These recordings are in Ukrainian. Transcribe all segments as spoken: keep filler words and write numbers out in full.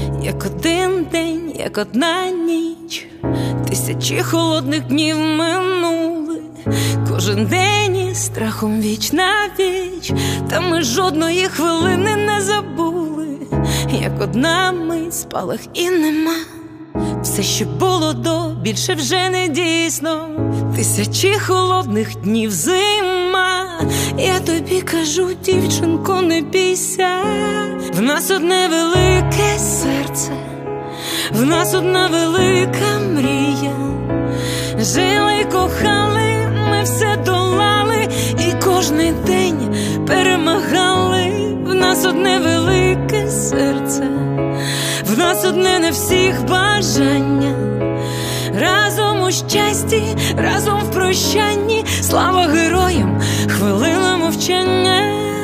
як один день, як одна ніч. Тисячі холодних днів минули, кожен день із страхом віч на віч. Та ми жодної хвилини не забули, як одна мить, спалах і нема. Все, що було до, більше вже не дійсно. Тисячі холодних днів зима. Я тобі кажу, дівчинко, не бійся. В нас одне велике серце, в нас одна велика мрія. Жили й кохали, ми все долали, і кожний день перемагали. В нас одне велике серце, в нас одне на всіх бажання. Разом у щасті, разом в прощанні. Слава героям, хвилина мовчання.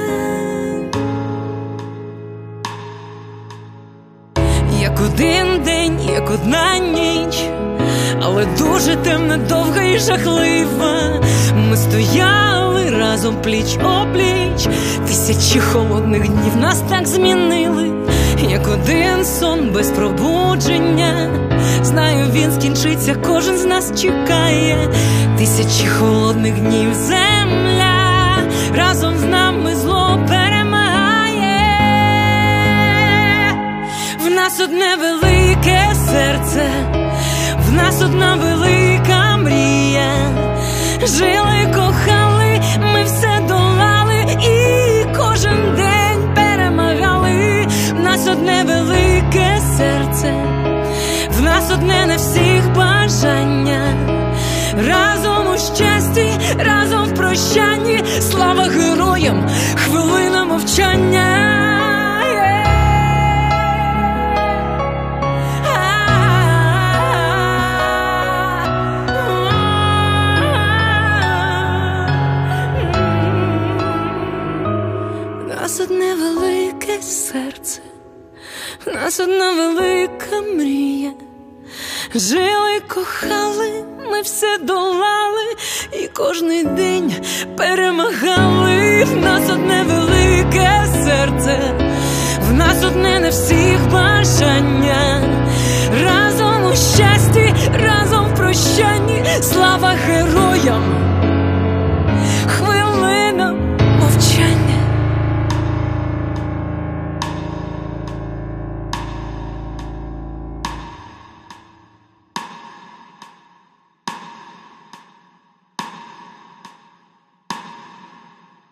Як один день, як одна ніч, але дуже темна, довга і жахлива. Ми стояли разом пліч-опліч. Тисячі холодних днів нас так змінили, як один сон без пробудження. Знаю, він скінчиться, кожен з нас чекає. Тисячі холодних днів земля разом з нами зло перемагає. В нас одне велике серце, в нас одна велика мрія. Жили, кохали, ми все долали, і кожен день перемагали. В нас одне велике серце, в нас одне на всіх бажання. Разом у щасті, разом в прощанні. Слава героям, хвилина мовчання. В нас одне велике серце, в нас одна велика мрія. Жили, кохали, ми все долали, і кожний день перемагали. В нас одне велике серце, в нас одне на всіх бажання. Разом у щасті, разом в прощанні. Слава героям,